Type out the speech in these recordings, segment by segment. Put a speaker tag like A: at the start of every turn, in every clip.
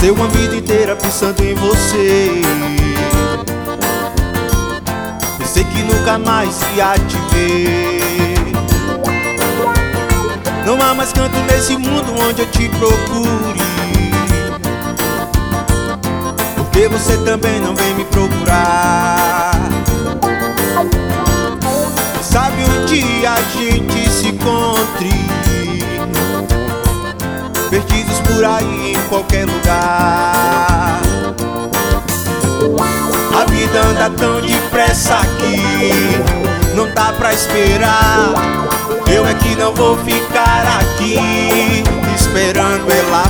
A: Passei uma vida inteira pensando em você. Pensei que nunca mais ia te ver. Não há mais canto nesse mundo onde eu te procure, porque você também não vem me procurar. Sabe, um dia a gente se encontre, perdidos por aí em qualquer lugar. A vida anda tão depressa aqui, não dá pra esperar. Eu é que não vou ficar aqui esperando ela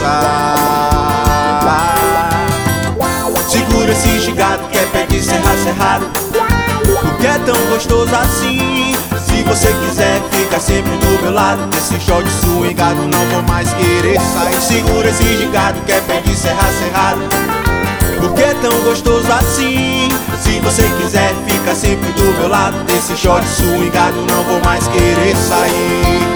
A: passar. Segura esse gigado que é pé de serra cerrado, porque é tão gostoso assim. Se você quiser, fica sempre do meu lado. Desse short swingado não vou mais querer sair. Segura esse gigado que é pé de serra cerrado, porque é tão gostoso assim. Se você quiser, fica sempre do meu lado. Desse short swingado não vou mais querer sair.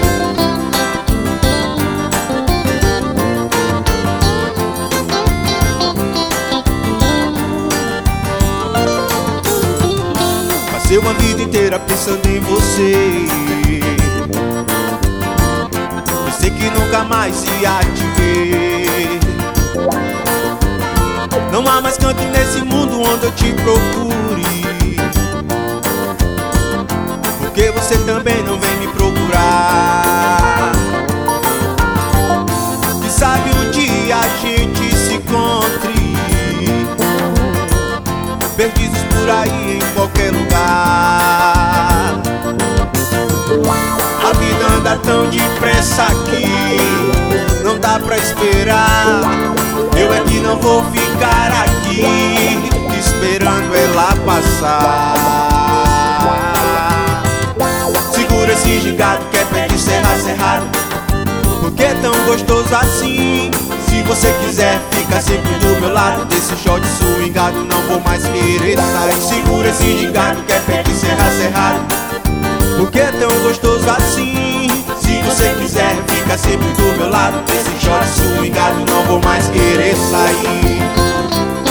A: Passei uma vida inteira pensando em você. Pensei que nunca mais ia te ver. Não há mais canto nesse mundo onde eu te procure, porque você também não vem me procurar. E sabe, um dia a gente se encontre, perdidos por aí em qualquer lugar. A vida anda tão depressa aqui, não dá pra esperar. Eu é que não vou ficar aqui esperando ela passar. Segura esse gigado que é pé de serra cerrado, porque é tão gostoso assim. Se você quiser, fica sempre do meu lado. Desse short swingado não vou mais querer sair. Segura esse gigado que é pé de serra cerrado, porque é tão gostoso assim. Se você quiser, fica sempre do meu lado. Desse short swingado não vou mais querer sair.